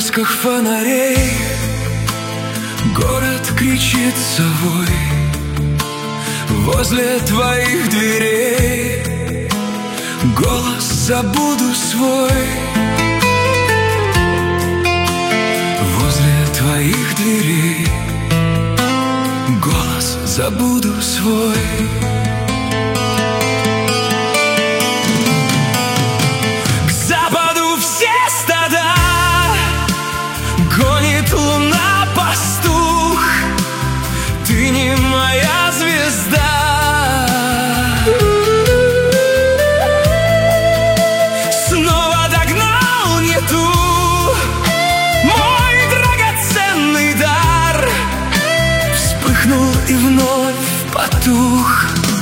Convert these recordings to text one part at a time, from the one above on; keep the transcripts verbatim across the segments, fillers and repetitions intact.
поисках фонарей город кричит совой. Возле твоих дверей голос забуду свой. Возле твоих дверей голос забуду свой. К западу все стада гонит луна, пастух. Ты не моя звезда. Снова догнал не ту, мой драгоценный дар. Вспыхнул и вновь потух.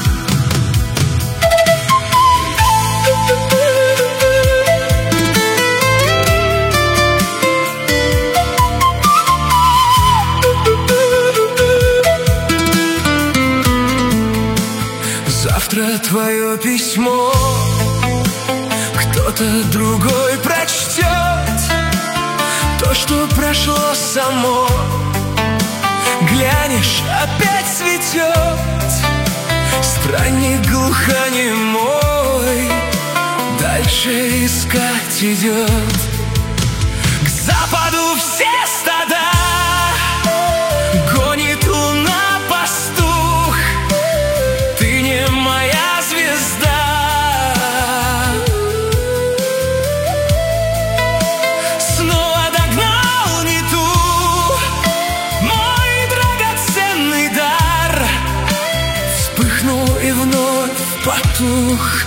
Завтра твое письмо кто-то другой прочтет. То, что прошло само, глянешь, опять цветет. Странник глухонемой дальше искать идет. К западу все стада гонит луна, пастух. Ты не моя звезда. Снова догнал не ту, мой драгоценный дар. Вспыхнул и вновь потух.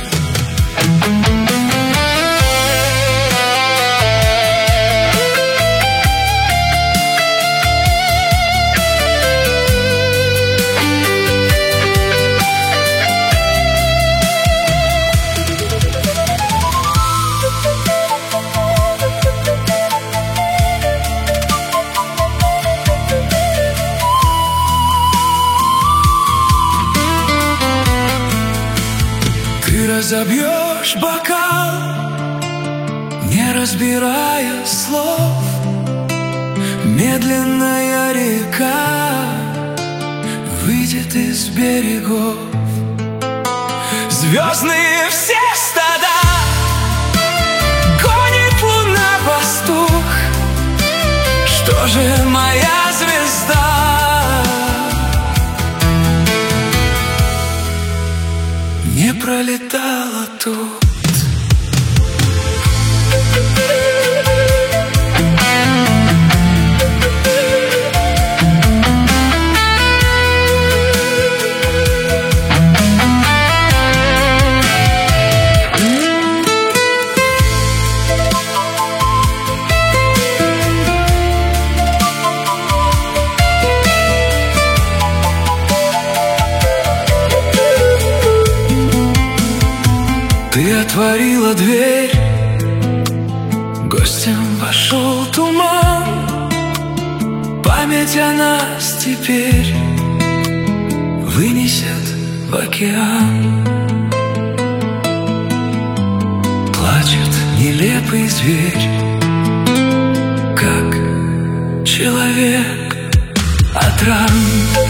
Ты разобьешь бокал, не разбирая слов. Медленная река выйдет из берегов. Звездные все стада гонит луна, пастух. Что же моя звезда? Не пролетала тут. Ты отворила дверь, гостем вошел туман. Память о нас теперь вынесет в океан. Плачет нелепый зверь, как человек от ран.